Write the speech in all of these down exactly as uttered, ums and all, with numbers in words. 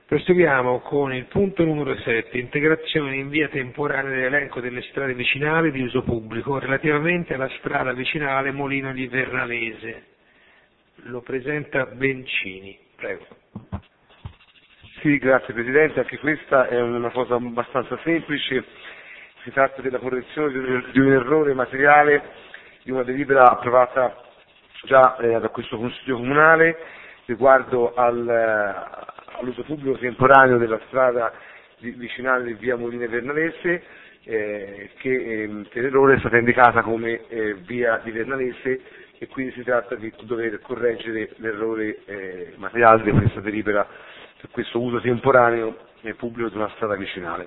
Proseguiamo con il punto numero sette, integrazione in via temporanea dell'elenco delle strade vicinali di uso pubblico relativamente alla strada vicinale Molino di Vernalese. Lo presenta Bencini, prego. Sì, grazie Presidente, anche questa è una cosa abbastanza semplice, si tratta della correzione di un, di un errore materiale di una delibera approvata già eh, da questo Consiglio Comunale riguardo al, all'uso pubblico temporaneo della strada di, vicinale di via Molino di Vernalese, eh, che eh, per errore è stata indicata come eh, via di Vernalese e quindi si tratta di dover correggere l'errore eh, materiale di questa delibera per questo uso temporaneo e pubblico di una strada vicinale.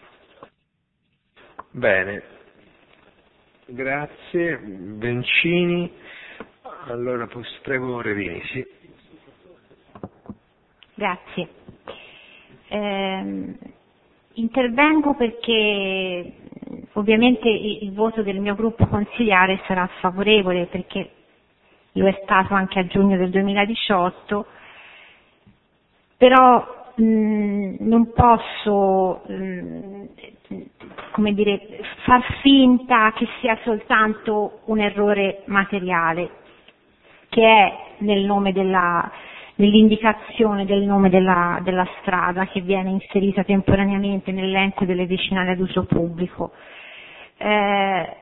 Bene, grazie Bencini. Allora prego Revini, sì. Grazie. Eh, intervengo perché ovviamente il, il voto del mio gruppo consigliare sarà favorevole, perché lo è stato anche a giugno del duemiladiciotto, però mh, non posso mh, come dire, far finta che sia soltanto un errore materiale, che è nel nome della, nell'indicazione del nome della, della strada che viene inserita temporaneamente nell'elenco delle vicinali ad uso pubblico. Eh,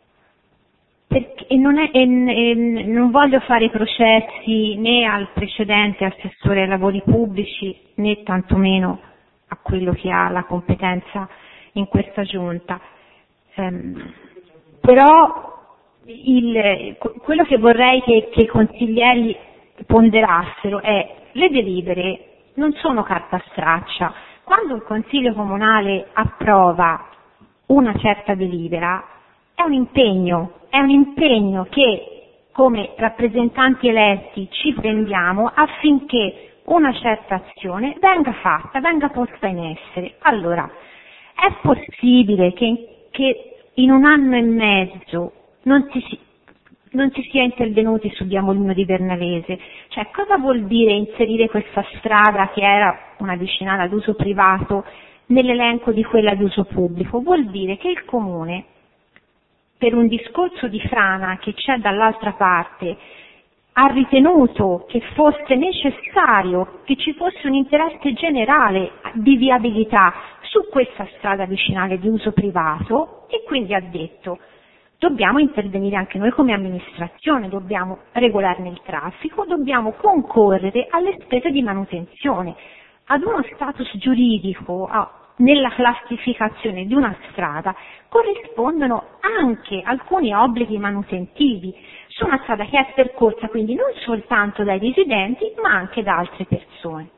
perché, e non, è, e, e non voglio fare processi né al precedente assessore ai lavori pubblici né tantomeno a quello che ha la competenza in questa giunta. Eh, però Il, quello che vorrei che, che i consiglieri ponderassero è: le delibere non sono carta straccia. Quando un consiglio comunale approva una certa delibera è un impegno, è un impegno che come rappresentanti eletti ci prendiamo affinché una certa azione venga fatta, venga posta in essere. Allora, è possibile che, che in un anno e mezzo non si, non si sia intervenuti su via Molino di Vernalese? Cioè, cosa vuol dire inserire questa strada, che era una vicinale ad uso privato, nell'elenco di quella ad uso pubblico? Vuol dire che il Comune, per un discorso di frana che c'è dall'altra parte, ha ritenuto che fosse necessario che ci fosse un interesse generale di viabilità su questa strada vicinale di uso privato e quindi ha detto: dobbiamo intervenire anche noi come amministrazione, dobbiamo regolarne il traffico, dobbiamo concorrere alle spese di manutenzione. Ad uno status giuridico, nella classificazione di una strada, corrispondono anche alcuni obblighi manutentivi su una strada che è percorsa quindi non soltanto dai residenti ma anche da altre persone.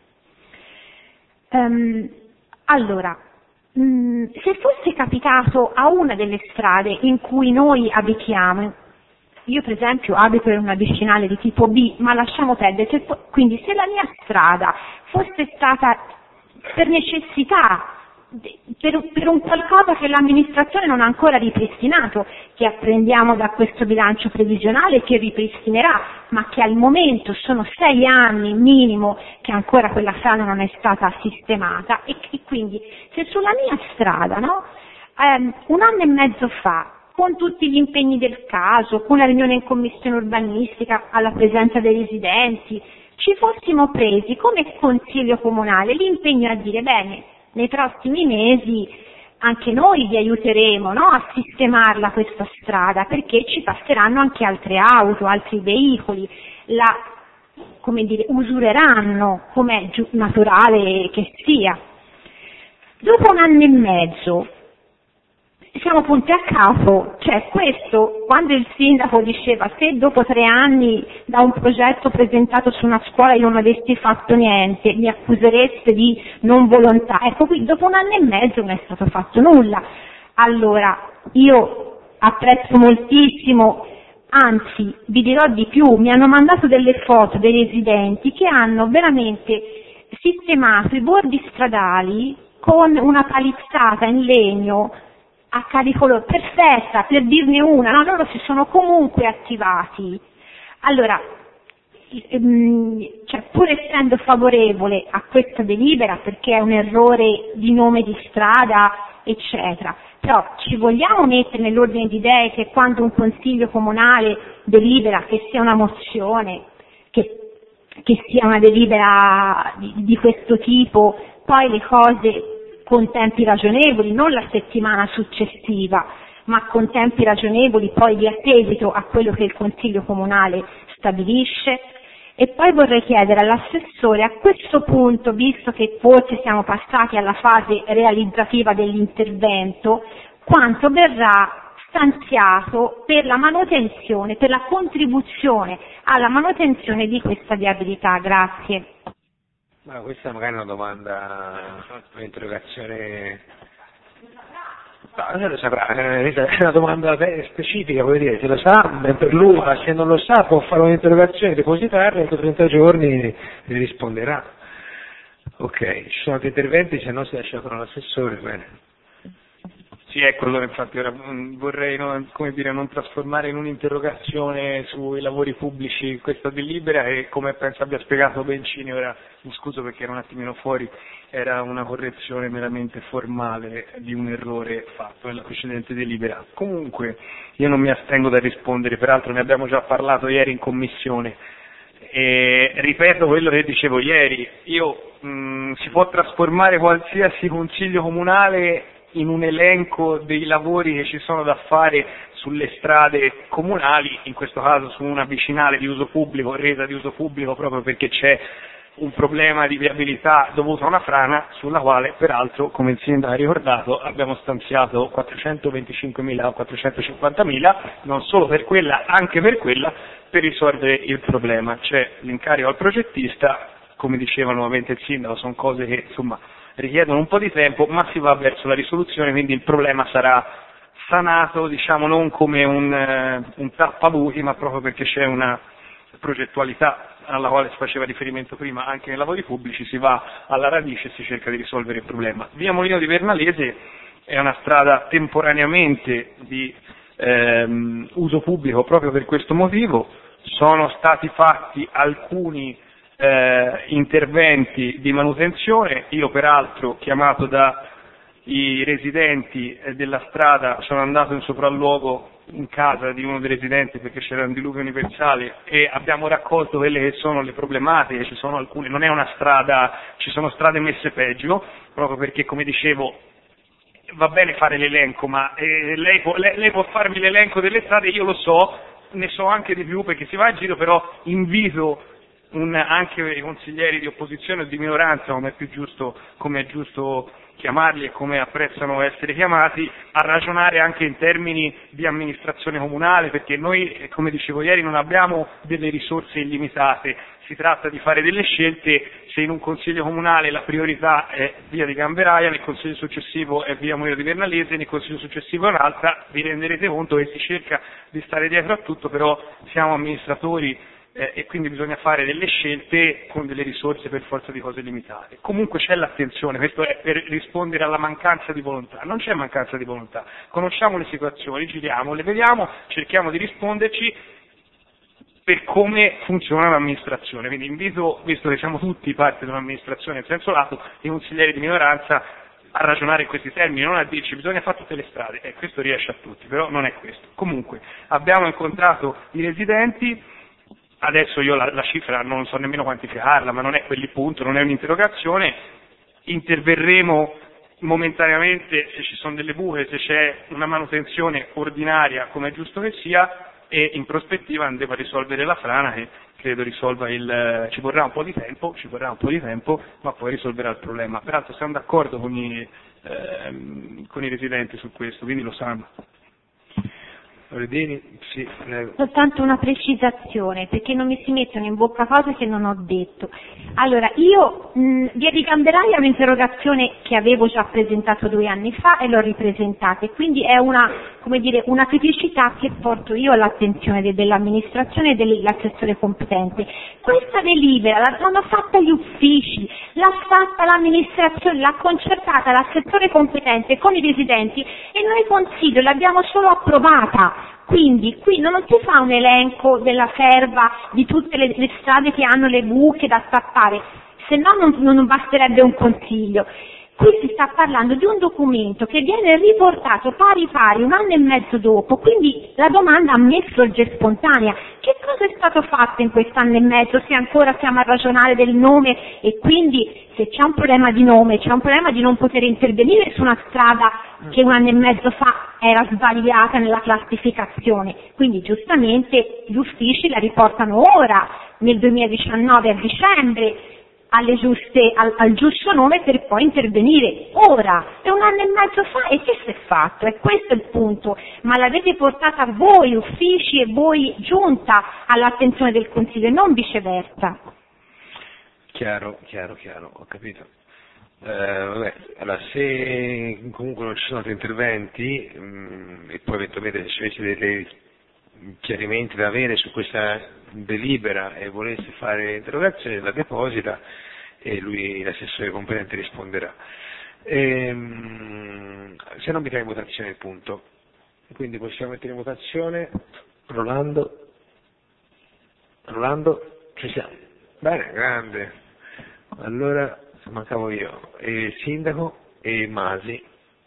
Um, allora, se fosse capitato a una delle strade in cui noi abitiamo, io per esempio abito in una vicinale di tipo B, ma lasciamo perdere, quindi se la mia strada fosse stata per necessità, per, per un qualcosa che l'amministrazione non ha ancora ripristinato, che apprendiamo da questo bilancio previsionale che ripristinerà, ma che al momento sono sei anni minimo che ancora quella strada non è stata sistemata, e, e quindi se sulla mia strada, no, ehm, un anno e mezzo fa, con tutti gli impegni del caso, con la riunione in commissione urbanistica alla presenza dei residenti, ci fossimo presi come consiglio comunale l'impegno a dire: bene, nei prossimi mesi anche noi vi aiuteremo, no, a sistemarla questa strada, perché ci passeranno anche altre auto, altri veicoli, la, come dire, usureranno, come è naturale che sia. Dopo un anno e mezzo siamo punti a capo, cioè questo, quando il sindaco diceva: se dopo tre anni da un progetto presentato su una scuola io non avessi fatto niente, mi accusereste di non volontà, ecco, qui dopo un anno e mezzo non è stato fatto nulla. Allora, io apprezzo moltissimo, anzi vi dirò di più, mi hanno mandato delle foto dei residenti che hanno veramente sistemato i bordi stradali con una palizzata in legno a caricolore, perfetta, per dirne una, no? Loro si sono comunque attivati. Allora, cioè, pur essendo favorevole a questa delibera perché è un errore di nome di strada, eccetera, però ci vogliamo mettere nell'ordine di idee che quando un consiglio comunale delibera, che sia una mozione, che, che sia una delibera di, di questo tipo, poi le cose con tempi ragionevoli, non la settimana successiva, ma con tempi ragionevoli poi dia seguito a quello che il consiglio comunale stabilisce. E poi vorrei chiedere all'assessore, a questo punto, visto che forse siamo passati alla fase realizzativa dell'intervento, quanto verrà stanziato per la manutenzione, per la contribuzione alla manutenzione di questa viabilità? Grazie. Ma questa magari è una domanda, un'interrogazione. No, lo saprà, è una domanda specifica, vuol dire, se lo sa, ben per lui, ma se non lo sa può fare un'interrogazione, depositarla e entro trenta giorni gli risponderà. Ok, ci sono altri interventi, se no si lascia con l'assessore, bene. Sì, ecco, allora infatti ora vorrei non, come dire, non trasformare in un'interrogazione sui lavori pubblici questa delibera e come penso abbia spiegato Bencini, ora mi scuso perché ero un attimino fuori, era una correzione meramente formale di un errore fatto nella precedente delibera. Comunque io non mi astengo da rispondere, peraltro ne abbiamo già parlato ieri in commissione. E ripeto quello che dicevo ieri, io mh, si può trasformare qualsiasi consiglio comunale in un elenco dei lavori che ci sono da fare sulle strade comunali, in questo caso su una vicinale di uso pubblico, resa di uso pubblico proprio perché c'è un problema di viabilità dovuto a una frana, sulla quale peraltro, come il sindaco ha ricordato, abbiamo stanziato quattrocentoventicinquemila o quattrocentocinquantamila, non solo per quella, anche per quella, per risolvere il problema. C'è l'incarico al progettista, come diceva nuovamente il sindaco, sono cose che insomma richiedono un po' di tempo, ma si va verso la risoluzione, quindi il problema sarà sanato, diciamo, non come un, uh, un tappabuchi, ma proprio perché c'è una progettualità alla quale si faceva riferimento prima anche nei lavori pubblici, si va alla radice e si cerca di risolvere il problema. Via Molino di Vernalese è una strada temporaneamente di ehm, uso pubblico proprio per questo motivo, sono stati fatti alcuni Eh, interventi di manutenzione, io peraltro chiamato dai residenti della strada sono andato in sopralluogo in casa di uno dei residenti perché c'era un diluvio universale e abbiamo raccolto quelle che sono le problematiche, ci sono alcune, non è una strada, ci sono strade messe peggio, proprio perché come dicevo va bene fare l'elenco, ma eh, lei, può, lei, lei può farmi l'elenco delle strade, io lo so, ne so anche di più perché si va a giro, però invito Un, anche i consiglieri di opposizione o di minoranza, come è più giusto, come è giusto chiamarli e come apprezzano essere chiamati, a ragionare anche in termini di amministrazione comunale, perché noi, come dicevo ieri, non abbiamo delle risorse illimitate, si tratta di fare delle scelte. Se in un consiglio comunale la priorità è via di Gamberaia, nel consiglio successivo è via Molino di Vernalese, nel consiglio successivo è un'altra, vi renderete conto che si cerca di stare dietro a tutto, però siamo amministratori Eh, e quindi bisogna fare delle scelte con delle risorse per forza di cose limitate. Comunque c'è l'attenzione, questo è per rispondere alla mancanza di volontà, non c'è mancanza di volontà, conosciamo le situazioni, giriamo, le vediamo, cerchiamo di risponderci per come funziona l'amministrazione, quindi invito, visto che siamo tutti parte di un'amministrazione in senso lato, i consiglieri di minoranza a ragionare in questi termini, non a dirci bisogna fare tutte le strade, e questo riesce a tutti, però non è questo. Comunque abbiamo incontrato i residenti. Adesso io la, la cifra non so nemmeno quantificarla, ma non è quelli punto, non è un'interrogazione, interverremo momentaneamente se ci sono delle buche, se c'è una manutenzione ordinaria come è giusto che sia, e in prospettiva andremo a risolvere la frana che credo risolva il, ci vorrà un po' di tempo, ci vorrà un po' di tempo, ma poi risolverà il problema. Peraltro siamo d'accordo con i, ehm, con i residenti su questo, quindi lo sanno. Oredini, sì, soltanto una precisazione, perché non mi si mettono in bocca cose che non ho detto. Allora, io mh, via di Gamberaia è un'interrogazione che avevo già presentato due anni fa e l'ho ripresentata, e quindi è una, come dire, una criticità che porto io all'attenzione de- dell'amministrazione e dell'assessore competente. Questa delibera l'hanno fatta gli uffici, l'ha fatta l'amministrazione, l'ha concertata l'assessore competente con i residenti e noi consiglio l'abbiamo solo approvata. Quindi qui non si fa un elenco della serva di tutte le, le strade che hanno le buche da tappare, se no non, non basterebbe un consiglio. Qui si sta parlando di un documento che viene riportato pari pari un anno e mezzo dopo, quindi la domanda ha me sorge spontanea. Che cosa è stato fatto in quest'anno e mezzo se ancora siamo a ragionare del nome e quindi se c'è un problema di nome, c'è un problema di non poter intervenire su una strada che un anno e mezzo fa era sbagliata nella classificazione. Quindi giustamente gli uffici la riportano ora, nel duemiladiciannove a dicembre, alle giuste, al, al giusto nome per poi intervenire ora, è un anno e mezzo fa e che si è fatto? E questo è il punto, ma l'avete portata voi uffici e voi giunta all'attenzione del Consiglio e non viceversa. Chiaro, chiaro, chiaro, ho capito. Eh, vabbè, allora se comunque non ci sono altri interventi mh, e poi eventualmente se ci avesse dei chiarimenti da avere su questa delibera e volesse fare interrogazione, la deposita e lui, l'assessore competente, risponderà. Ehm, se non mettiamo in votazione il punto, quindi possiamo mettere in votazione. Rolando, Rolando, ci siamo. Bene, grande. Allora mancavo io e il sindaco e Masi.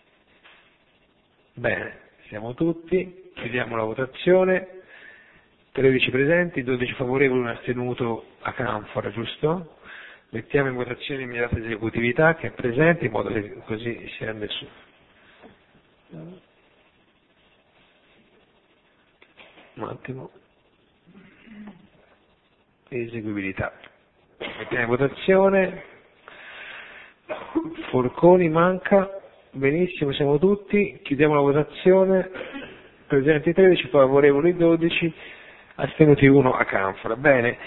Bene, siamo tutti, chiudiamo la votazione. tredici presenti, dodici favorevoli, un astenuto a Canfora, giusto? Mettiamo in votazione immediata esecutività che è presente, in modo che così si rende su. Un attimo. Eseguibilità. Mettiamo in votazione. Forconi manca. Benissimo, siamo tutti. Chiudiamo la votazione. Presenti tredici, favorevoli dodici. Astenuti uno a Canfora. Bene.